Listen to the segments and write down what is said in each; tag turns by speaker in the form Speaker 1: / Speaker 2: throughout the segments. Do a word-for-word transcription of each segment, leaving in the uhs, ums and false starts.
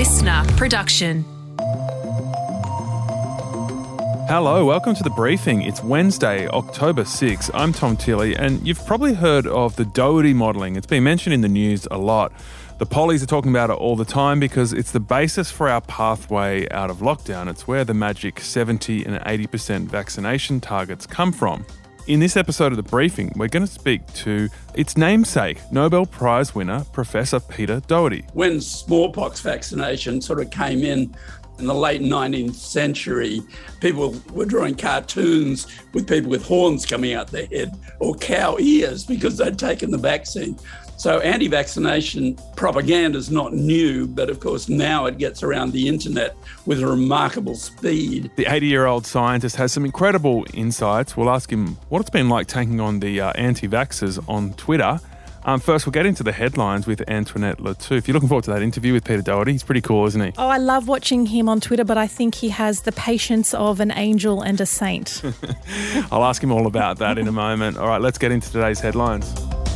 Speaker 1: listener production.
Speaker 2: Hello, welcome to The Briefing. It's Wednesday, October sixth. I'm Tom Tilley, and you've probably heard of the Doherty modelling. It's been mentioned in the news a lot. The pollies are talking about it all the time because it's the basis for our pathway out of lockdown. It's where the magic seventy and eighty percent vaccination targets come from. In this episode of The Briefing, we're going to speak to its namesake, Nobel Prize winner, Professor Peter Doherty.
Speaker 3: When smallpox vaccination sort of came in in the late nineteenth century, people were drawing cartoons with people with horns coming out their head or cow ears because they'd taken the vaccine. So anti-vaccination propaganda is not new, but of course now it gets around the internet with remarkable speed.
Speaker 2: The eighty-year-old scientist has some incredible insights. We'll ask him what it's been like taking on the uh, anti-vaxxers on Twitter. Um, first, we'll get into the headlines with Antoinette Lattouf. If you're looking forward to that interview with Peter Doherty, he's pretty cool, isn't he?
Speaker 4: Oh, I love watching him on Twitter, but I think he has the patience of an angel and a saint.
Speaker 2: I'll ask him all about that in a moment. All right, let's get into today's headlines.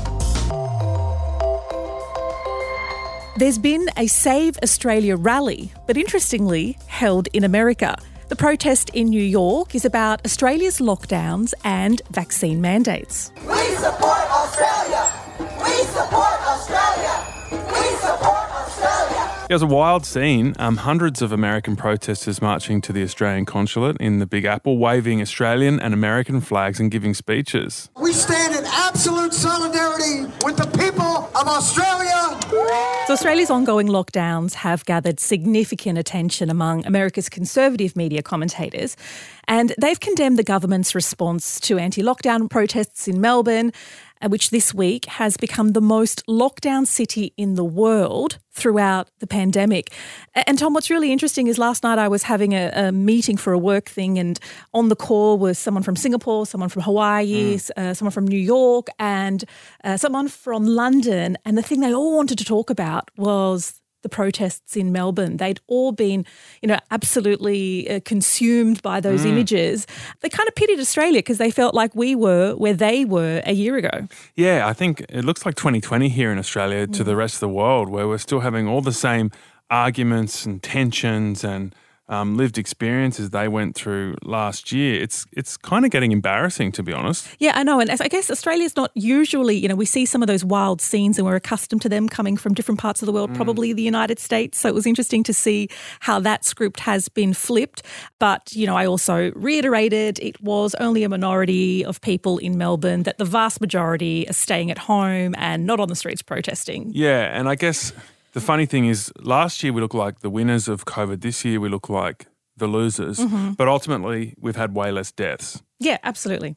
Speaker 4: There's been a Save Australia rally, but interestingly held in America. The protest in New York is about Australia's lockdowns and vaccine mandates.
Speaker 5: We support Australia! We support Australia! We support Australia!
Speaker 2: It was a wild scene. Um, hundreds of American protesters marching to the Australian consulate in the Big Apple, waving Australian and American flags and giving speeches.
Speaker 5: We stand in absolute solidarity with the people of Australia!
Speaker 4: So Australia's ongoing lockdowns have gathered significant attention among America's conservative media commentators, and they've condemned the government's response to anti-lockdown protests in Melbourne, which this week has become the most lockdown city in the world throughout the pandemic. And Tom, what's really interesting is last night I was having a, a meeting for a work thing, and on the call was someone from Singapore, someone from Hawaii, mm. uh, someone from New York, and uh, someone from London. And the thing they all wanted to talk about was the protests in Melbourne. They'd all been, you know, absolutely uh, consumed by those mm. images. They kind of pitied Australia because they felt like we were where they were a year ago.
Speaker 2: Yeah, I think it looks like twenty twenty here in Australia to mm. the rest of the world, where we're still having all the same arguments and tensions and um, lived experiences they went through last year. It's it's kind of getting embarrassing, to be honest.
Speaker 4: Yeah, I know. And I guess Australia's not usually, you know, we see some of those wild scenes and we're accustomed to them coming from different parts of the world, mm. probably the United States. So it was interesting to see how that script has been flipped. But, you know, I also reiterated it was only a minority of people in Melbourne, that the vast majority are staying at home and not on the streets protesting.
Speaker 2: Yeah, and I guess the funny thing is, last year we looked like the winners of COVID. This year we look like the losers. Mm-hmm. But ultimately, we've had way less deaths.
Speaker 4: Yeah, absolutely.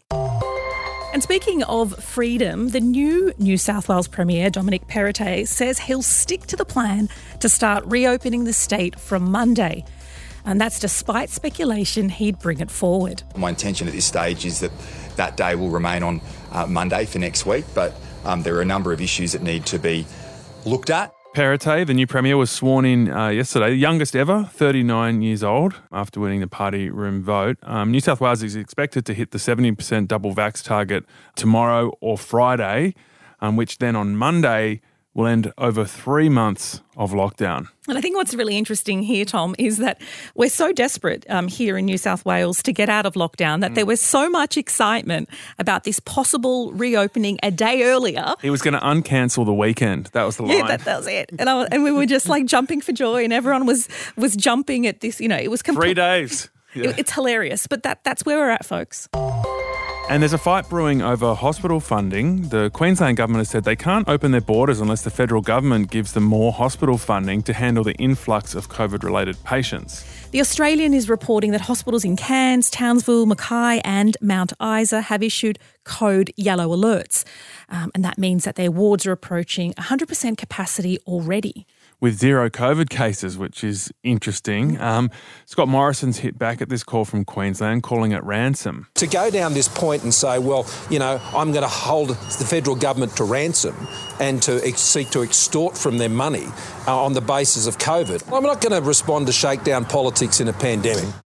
Speaker 4: And speaking of freedom, the new New South Wales Premier, Dominic Perrottet, says he'll stick to the plan to start reopening the state from Monday. And that's despite speculation he'd bring it forward.
Speaker 6: My intention at this stage is that that day will remain on uh, Monday for next week, but um, there are a number of issues that need to be looked at.
Speaker 2: Perrottet, the new Premier, was sworn in uh, yesterday, the youngest ever, thirty-nine years old, after winning the party room vote. Um, New South Wales is expected to hit the seventy percent double vax target tomorrow or Friday, um, which then on Monday will end over three months of lockdown.
Speaker 4: And I think what's really interesting here, Tom, is that we're so desperate um, here in New South Wales to get out of lockdown that mm. there was so much excitement about this possible reopening a day earlier.
Speaker 2: He was going to uncancel the weekend. That was the line.
Speaker 4: Yeah, that, that was it. And, I, and we were just like jumping for joy, and everyone was was jumping at this, you know, it was complete.
Speaker 2: Three days. Yeah.
Speaker 4: It, it's hilarious, but that that's where we're at, folks.
Speaker 2: And there's a fight brewing over hospital funding. The Queensland government has said they can't open their borders unless the federal government gives them more hospital funding to handle the influx of COVID-related patients.
Speaker 4: The Australian is reporting that hospitals in Cairns, Townsville, Mackay and Mount Isa have issued code yellow alerts. Um, and that means that their wards are approaching one hundred percent capacity already.
Speaker 2: With zero COVID cases, which is interesting. Um, Scott Morrison's hit back at this call from Queensland, calling it ransom.
Speaker 7: To go down this point and say, well, you know, I'm going to hold the federal government to ransom and to ex- seek to extort from them money uh, on the basis of COVID. I'm not going to respond to shakedown politics in a pandemic.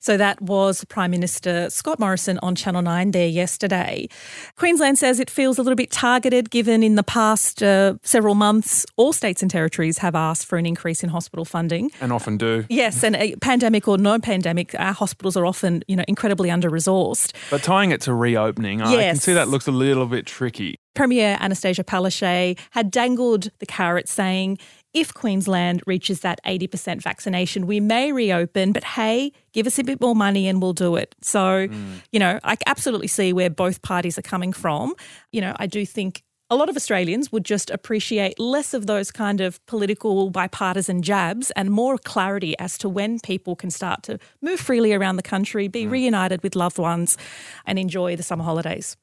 Speaker 4: So that was Prime Minister Scott Morrison on Channel nine there yesterday. Queensland says it feels a little bit targeted given in the past uh, several months all states and territories have asked for an increase in hospital funding.
Speaker 2: And often do.
Speaker 4: Yes, and a pandemic or no pandemic, our hospitals are often, you know, incredibly under-resourced.
Speaker 2: But tying it to reopening,
Speaker 4: yes.
Speaker 2: I can see that looks a little bit tricky.
Speaker 4: Premier Anastasia Palaszczuk had dangled the carrot saying, if Queensland reaches that eighty percent vaccination, we may reopen, but hey, give us a bit more money and we'll do it. So, mm. you know, I absolutely see where both parties are coming from. You know, I do think a lot of Australians would just appreciate less of those kind of political bipartisan jabs and more clarity as to when people can start to move freely around the country, be mm. reunited with loved ones and enjoy the summer holidays.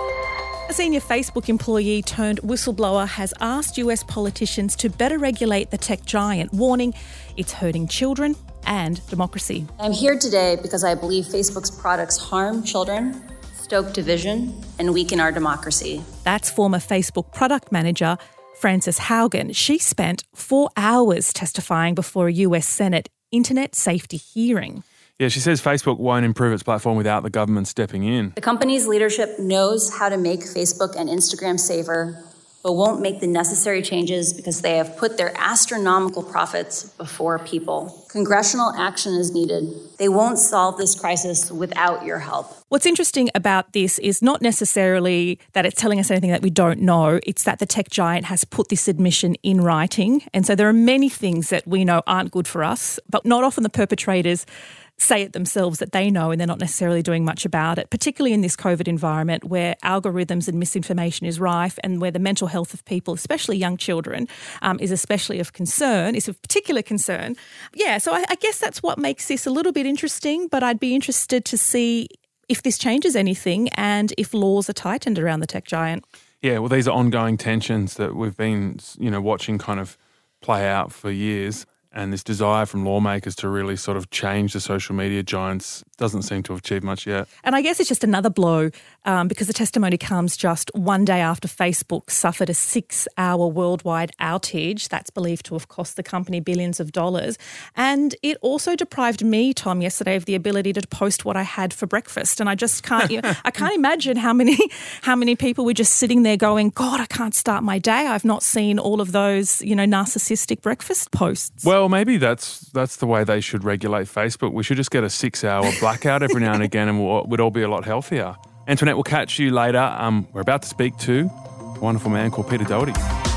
Speaker 4: A senior Facebook employee turned whistleblower has asked U S politicians to better regulate the tech giant, warning it's hurting children and democracy.
Speaker 1: I'm here today because I believe Facebook's products harm children, stoke division, and weaken our democracy.
Speaker 4: That's former Facebook product manager Frances Haugen. She spent four hours testifying before a U S Senate Internet Safety hearing.
Speaker 2: Yeah, she says Facebook won't improve its platform without the government stepping in.
Speaker 1: The company's leadership knows how to make Facebook and Instagram safer, but won't make the necessary changes because they have put their astronomical profits before people. Congressional action is needed. They won't solve this crisis without your help.
Speaker 4: What's interesting about this is not necessarily that it's telling us anything that we don't know. It's that the tech giant has put this admission in writing. And so there are many things that we know aren't good for us, but not often the perpetrators say it themselves that they know and they're not necessarily doing much about it, particularly in this COVID environment where algorithms and misinformation is rife and where the mental health of people, especially young children, um, is especially of concern, is of particular concern. Yeah, so I, I guess that's what makes this a little bit interesting, but I'd be interested to see if this changes anything and if laws are tightened around the tech giant.
Speaker 2: Yeah, well, these are ongoing tensions that we've been, you know, watching kind of play out for years. And this desire from lawmakers to really sort of change the social media giants doesn't seem to have achieved much yet.
Speaker 4: And I guess it's just another blow um, because the testimony comes just one day after Facebook suffered a six-hour worldwide outage that's believed to have cost the company billions of dollars. And it also deprived me, Tom, yesterday of the ability to post what I had for breakfast. And I just can't, you know, I can't imagine how many how many people were just sitting there going, God, I can't start my day. I've not seen all of those, you know, narcissistic breakfast posts.
Speaker 2: Well, maybe that's that's the way they should regulate Facebook. We should just get a six-hour blackout every now and again and we'll, we'd all be a lot healthier. Antoinette, we'll catch you later. Um, we're about to speak to a wonderful man called Peter Doherty.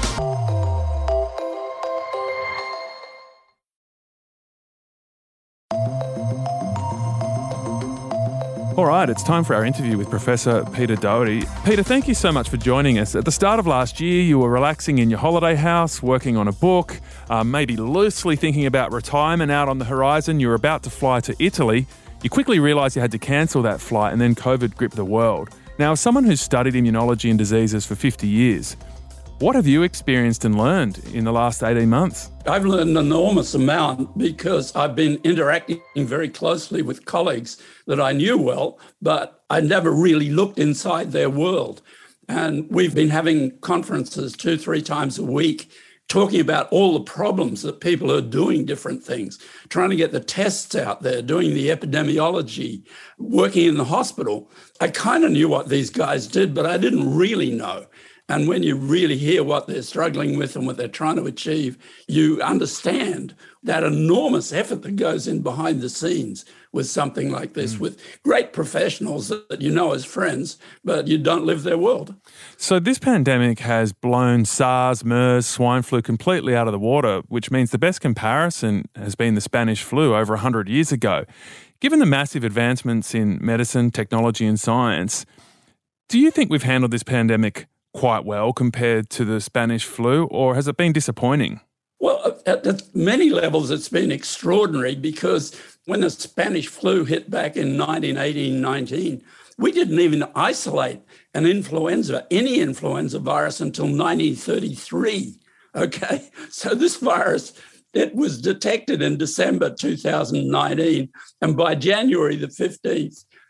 Speaker 2: All right, it's time for our interview with Professor Peter Doherty. Peter, thank you so much for joining us. At the start of last year, you were relaxing in your holiday house, working on a book, uh, maybe loosely thinking about retirement out on the horizon. You were about to fly to Italy. You quickly realised you had to cancel that flight and then COVID gripped the world. Now, as someone who's studied immunology and diseases for fifty years, what have you experienced and learned in the last eighteen months?
Speaker 3: I've learned an enormous amount because I've been interacting very closely with colleagues that I knew well, but I never really looked inside their world. And we've been having conferences two, three times a week, talking about all the problems that people are doing different things, trying to get the tests out there, doing the epidemiology, working in the hospital. I kind of knew what these guys did, but I didn't really know. And when you really hear what they're struggling with and what they're trying to achieve, you understand that enormous effort that goes in behind the scenes with something like this, mm. with great professionals that you know as friends, but you don't live their world.
Speaker 2: So this pandemic has blown SARS, MERS, swine flu completely out of the water, which means the best comparison has been the Spanish flu over one hundred years ago. Given the massive advancements in medicine, technology and science, do you think we've handled this pandemic quite well compared to the Spanish flu, or has it been disappointing?
Speaker 3: Well, at, at many levels, it's been extraordinary because when the Spanish flu hit back in nineteen eighteen nineteen, we didn't even isolate an influenza, any influenza virus until nineteen thirty-three, okay? So this virus, it was detected in December two thousand nineteen, and by January the fifteenth,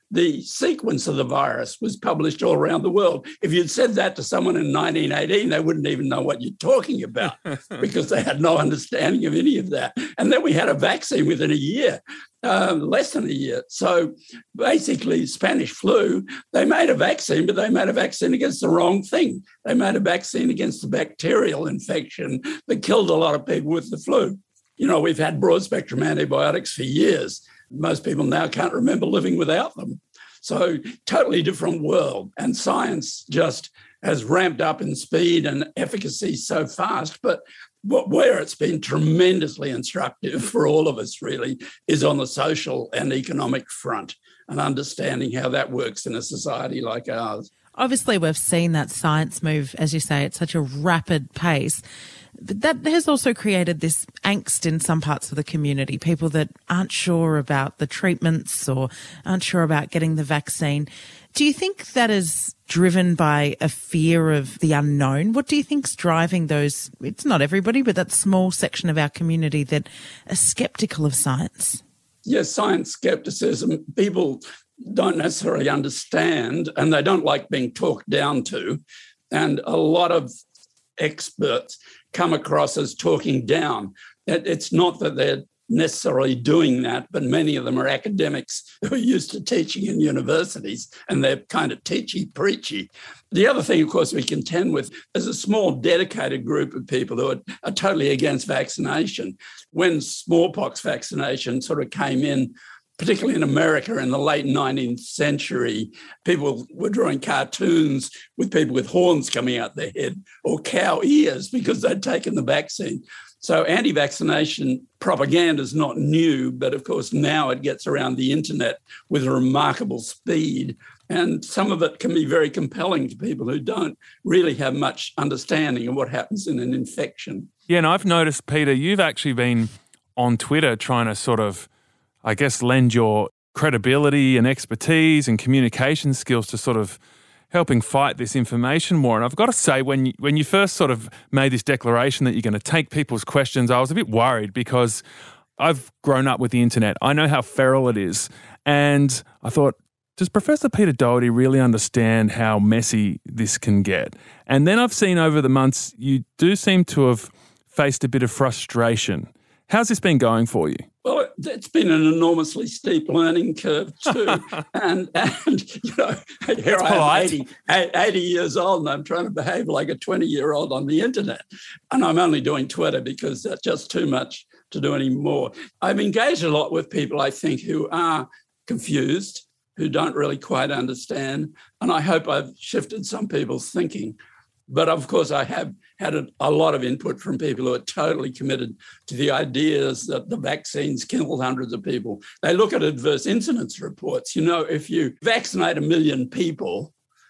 Speaker 3: the sequence of the virus was published all around the world. If you'd said that to someone in nineteen eighteen, they wouldn't even know what you're talking about because they had no understanding of any of that. And then we had a vaccine within a year, uh, less than a year. So basically, Spanish flu, they made a vaccine, but they made a vaccine against the wrong thing. They made a vaccine against the bacterial infection that killed a lot of people with the flu. You know, we've had broad-spectrum antibiotics for years. Most people now can't remember living without them. So totally different world. And science just has ramped up in speed and efficacy so fast. But what, where it's been tremendously instructive for all of us really is on the social and economic front and understanding how that works in a society like ours.
Speaker 8: Obviously, we've seen that science move, as you say, at such a rapid pace. But that has also created this angst in some parts of the community, people that aren't sure about the treatments or aren't sure about getting the vaccine. Do you think that is driven by a fear of the unknown? What do you think's driving those, it's not everybody, but that small section of our community that are sceptical of science?
Speaker 3: Yes, science skepticism. People don't necessarily understand and they don't like being talked down to. And a lot of experts come across as talking down. It's not that they're necessarily doing that, but many of them are academics who are used to teaching in universities and they're kind of teachy preachy. The other thing, of course, we contend with is a small dedicated group of people who are, are totally against vaccination. When smallpox vaccination sort of came in, particularly in America in the late nineteenth century, people were drawing cartoons with people with horns coming out their head or cow ears because they'd taken the vaccine. So anti-vaccination propaganda is not new, but of course now it gets around the internet with a remarkable speed. And some of it can be very compelling to people who don't really have much understanding of what happens in an infection.
Speaker 2: Yeah, and I've noticed, Peter, you've actually been on Twitter trying to sort of, I guess, lend your credibility and expertise and communication skills to sort of helping fight this information war. And I've got to say, when you, when you first sort of made this declaration that you're going to take people's questions, I was a bit worried because I've grown up with the internet. I know how feral it is. And I thought, does Professor Peter Doherty really understand how messy this can get? And then I've seen over the months, you do seem to have faced a bit of frustration. How's this been going for you?
Speaker 3: Well, it's been an enormously steep learning curve too. and, and you know, here I am eighty, eighty years old and I'm trying to behave like a twenty-year-old on the internet. And I'm only doing Twitter because that's just too much to do anymore. I've engaged a lot with people, I think, who are confused, who don't really quite understand. And I hope I've shifted some people's thinking. But of course, I have had a, a lot of input from people who are totally committed to the ideas that the vaccines killed hundreds of people. They look at adverse incidence reports. You know, if you vaccinate a million people,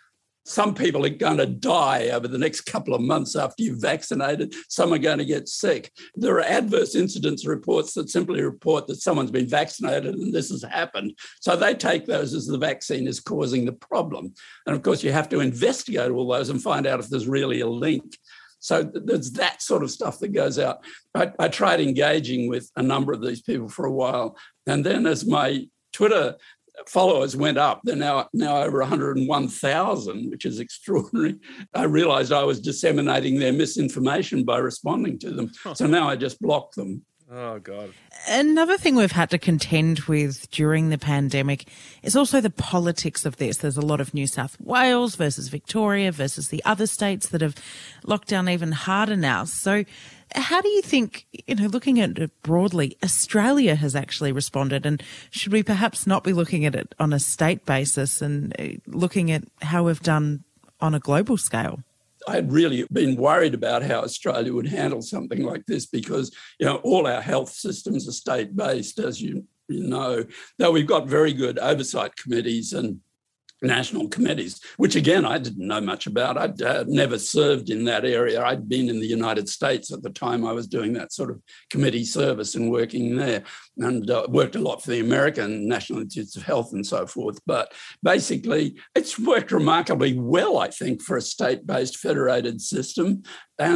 Speaker 3: some people are going to die over the next couple of months after you've vaccinated. Some are going to get sick. There are adverse incidence reports that simply report that someone's been vaccinated and this has happened. So they take those as the vaccine is causing the problem. And of course, you have to investigate all those and find out if there's really a link. So there's that sort of stuff that goes out. I, I tried engaging with a number of these people for a while. And then as my Twitter followers went up, they're now, now over one hundred one thousand, which is extraordinary. I realised I was disseminating their misinformation by responding to them. So now I just block them.
Speaker 2: Oh, God.
Speaker 8: Another thing we've had to contend with during the pandemic is also the politics of this. There's a lot of New South Wales versus Victoria versus the other states that have locked down even harder now. So how do you think, you know, looking at it broadly, Australia has actually responded, and should we perhaps not be looking at it on a state basis and looking at how we've done on a global scale?
Speaker 3: I'd really been worried about how Australia would handle something like this because, you know, all our health systems are state-based, as you, you know, though we've got very good oversight committees and national committees, which, again, I didn't know much about. I'd uh, never served in that area. I'd been in the United States at the time I was doing that sort of committee service and working there, and uh, worked a lot for the American National Institutes of Health and so forth. But basically, it's worked remarkably well, I think, for a state-based federated system. And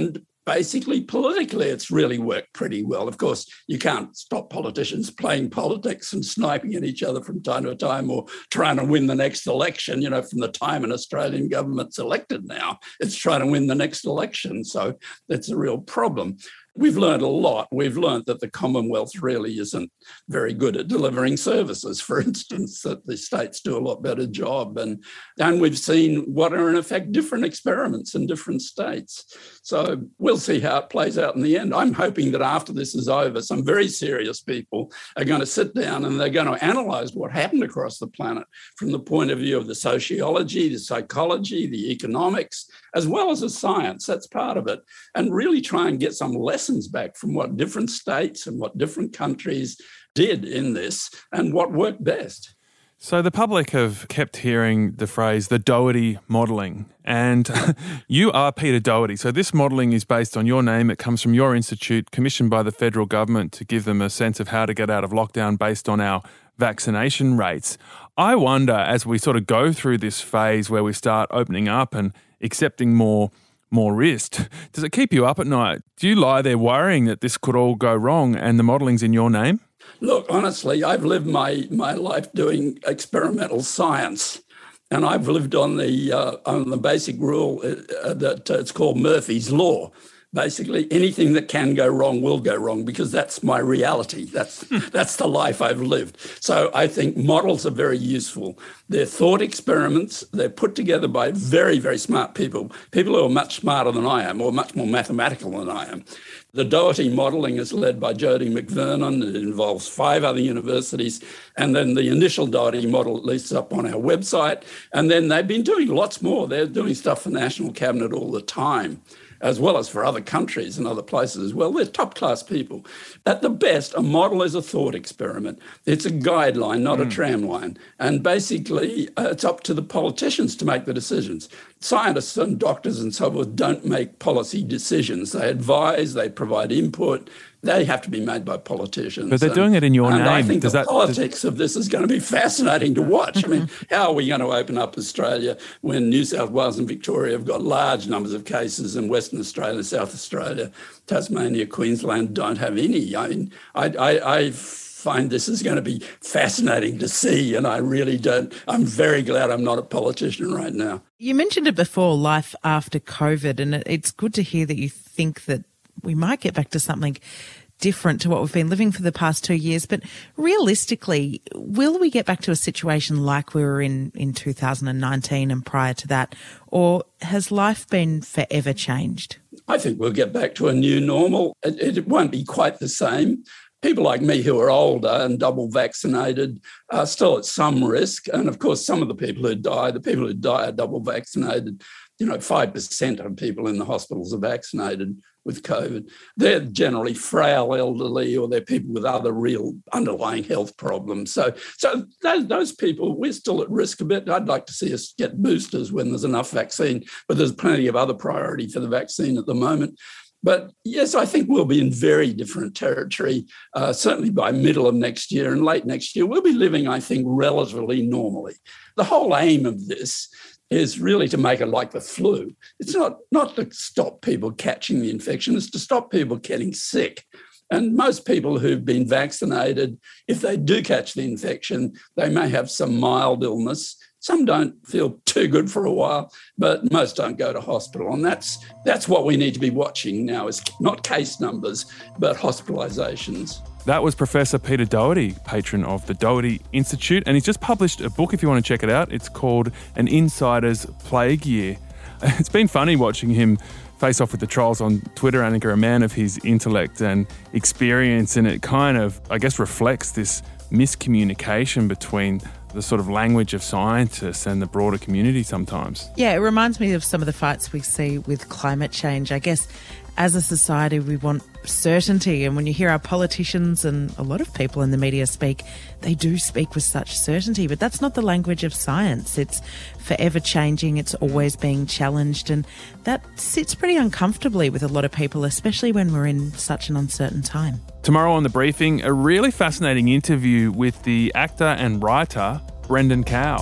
Speaker 3: basically, politically, it's really worked pretty well. Of course, you can't stop politicians playing politics and sniping at each other from time to time or trying to win the next election. You know, from the time an Australian government's elected now, it's trying to win the next election. So that's a real problem. We've learned a lot. We've learned that the Commonwealth really isn't very good at delivering services, for instance, that the states do a lot better job. And, and we've seen what are, in effect, different experiments in different states. So we'll see how it plays out in the end. I'm hoping that after this is over, some very serious people are going to sit down and they're going to analyse what happened across the planet from the point of view of the sociology, the psychology, the economics, as well as the science. That's part of it. And really try and get some lessons back from what different states and what different countries did in this and what worked best.
Speaker 2: So the public have kept hearing the phrase, the Doherty modelling, and you are Peter Doherty. So this modelling is based on your name. It comes from your institute, commissioned by the federal government to give them a sense of how to get out of lockdown based on our vaccination rates. I wonder, as we sort of go through this phase where we start opening up and accepting more more risk, does it keep you up at night? Do you lie there worrying that this could all go wrong and the modelling's in your name?
Speaker 3: Look, honestly, I've lived my, my life doing experimental science, and I've lived on the uh, on the basic rule uh, that uh, it's called Murphy's Law. Basically, anything that can go wrong will go wrong because that's my reality. That's that's the life I've lived. So I think models are very useful. They're thought experiments. They're put together by very, very smart people, people who are much smarter than I am or much more mathematical than I am. The Doherty modelling is led by Jodie McVernon. It involves five other universities. And then the initial Doherty model, at least, is up on our website. And then they've been doing lots more. They're doing stuff for National Cabinet all the time, as well as for other countries and other places as well. They're top-class people. At the best, a model is a thought experiment. It's a guideline, not mm. a tramline. And basically, uh, it's up to the politicians to make the decisions. Scientists and doctors and so forth don't make policy decisions. They advise, they provide input. They have to be made by politicians.
Speaker 2: But they're and, doing it in your
Speaker 3: and
Speaker 2: name.
Speaker 3: I think
Speaker 2: does
Speaker 3: the
Speaker 2: that,
Speaker 3: politics
Speaker 2: does...
Speaker 3: of this is going to be fascinating to watch. I mean, how are we going to open up Australia when New South Wales and Victoria have got large numbers of cases and Western Australia, South Australia, Tasmania, Queensland don't have any? I mean, I, I, I find this is going to be fascinating to see, and I really don't. I'm very glad I'm not a politician right now.
Speaker 8: You mentioned it before, life after COVID, and it's good to hear that you think that we might get back to something different to what we've been living for the past two years. But realistically, will we get back to a situation like we were in, in two thousand nineteen and prior to that? Or has life been forever changed?
Speaker 3: I think we'll get back to a new normal. It, it won't be quite the same. People like me who are older and double vaccinated are still at some risk. And of course, some of the people who die, the people who die are double vaccinated. You know, five percent of people in the hospitals are vaccinated with COVID. They're generally frail elderly, or they're people with other real underlying health problems. So, so those, those people, we're still at risk a bit. I'd like to see us get boosters when there's enough vaccine, but there's plenty of other priority for the vaccine at the moment. But yes, I think we'll be in very different territory, uh, certainly by middle of next year and late next year. We'll be living, I think, relatively normally. The whole aim of this is really to make it like the flu. It's not, not to stop people catching the infection, it's to stop people getting sick. And most people who've been vaccinated, if they do catch the infection, they may have some mild illness. Some don't feel too good for a while, but most don't go to hospital. And that's that's what we need to be watching now, is not case numbers, but hospitalisations.
Speaker 2: That was Professor Peter Doherty, patron of the Doherty Institute, and he's just published a book if you want to check it out. It's called An Insider's Plague Year. It's been funny watching him face off with the trolls on Twitter. Annika, a man of his intellect and experience, and it kind of, I guess, reflects this miscommunication between the sort of language of scientists and the broader community sometimes.
Speaker 8: Yeah, it reminds me of some of the fights we see with climate change. I guess as a society, we want certainty. And when you hear our politicians and a lot of people in the media speak, they do speak with such certainty. But that's not the language of science. It's forever changing. It's always being challenged. And that sits pretty uncomfortably with a lot of people, especially when we're in such an uncertain time.
Speaker 2: Tomorrow on The Briefing, a really fascinating interview with the actor and writer Brendan Cowell.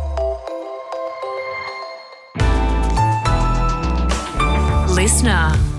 Speaker 9: Listener.